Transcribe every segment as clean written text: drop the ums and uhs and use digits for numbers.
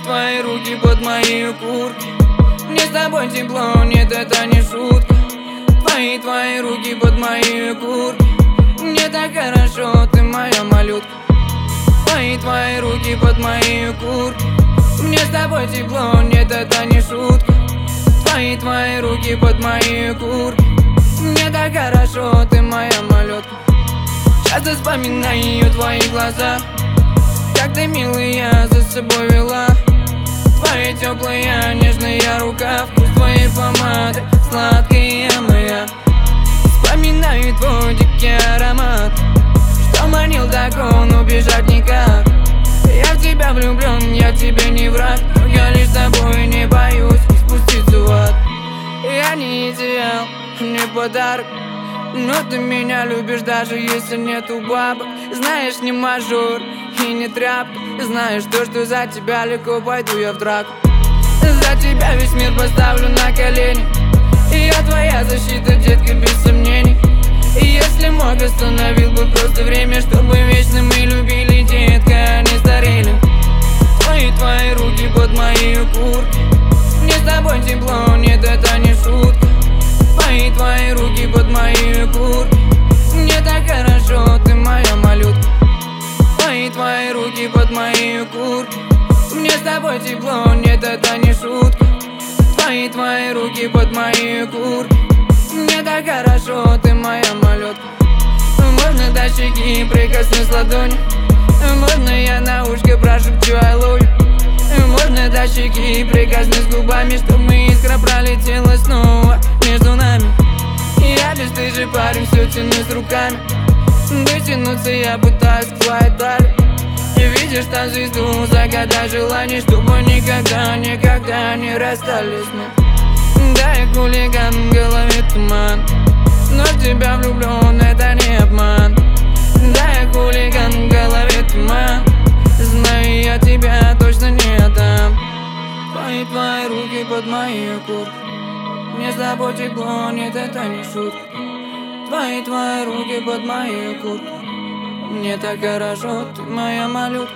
твои руки под мои куртки. Мне с тобой тепло, нет, это не шутка. Твои руки под мои куртки. Мне так хорошо, ты моя малютка. Твои руки под мои куртки. Мне с тобой тепло, нет, это не шутка. Твои руки под мои куртки. Мне так хорошо, ты моя малютка. Часто вспоминаю твои глаза, как ты, милая, за собой вела. Твоя теплая, нежная рука, вкус твоей помады, сладкая моя. Вспоминаю твой дикий аромат, что манил, так он убежать никак. Я в тебя влюблен, я тебе не враг, но я лишь с тобой не боюсь спуститься в ад. Я не идеал, не подарок, но ты меня любишь, даже если нету бабок. Знаешь, не мажор и не тряпка. Знаешь то, что за тебя легко пойду я в драку. За тебя весь мир поставлю на колени. И я твоя защита, детка, без сомнений. И если мог, остановил бы просто время, чтобы вечно мы любили, детка, а не старели. Твои руки под мои куртки. Мне с тобой тепло, нет, это не шутка. Твои руки под мои куртки. Мне так хорошо, ты моя малютка. Твои руки под мои куртки. Мне с тобой тепло, нет, это не шутка. Твои руки под мои куртки. Мне так хорошо, ты моя малютка. Можно до щеки прикоснусь ладонью. Можно я на ушко прошепчу I love you. Можно до щеки прикоснусь губами, чтобы искра пролетела снова между нами. Я бесстыжий парень, все тянусь руками. Дотянуться я пытаюсь к твоей талии. И видишь там звезду, загадай желание, чтобы никогда, никогда не расстались мы. Да, я хулиган, в голове туман, но в тебя влюблен, это не обман. Да, я хулиган, в голове туман, знаю, я тебя точно не отдам. Твои руки под мои куртки. Мне с тобой тепло, нет, это не шутка. Твои руки под мои куртки. Мне так хорошо, ты моя малютка.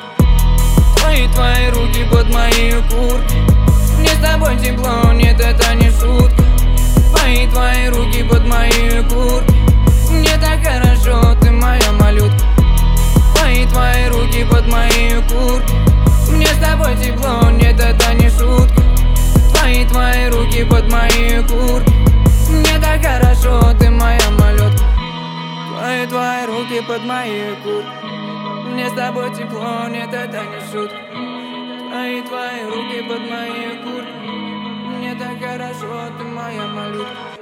Твои руки под мои куртки. Мне с тобой тепло, нет, это не шутка. Твои руки под мои куртки. Мне так хорошо, ты моя малютка. Твои руки под мои куртки. Мне с тобой тепло, нет, это не шутка. Твои руки под мои куртки. Мне так хорошо, ты моя малютка. Твои руки под мои куртки. Мне с тобой тепло, нет, это не шутка. Твои руки под мои куртки. Мне так хорошо, ты моя малютка.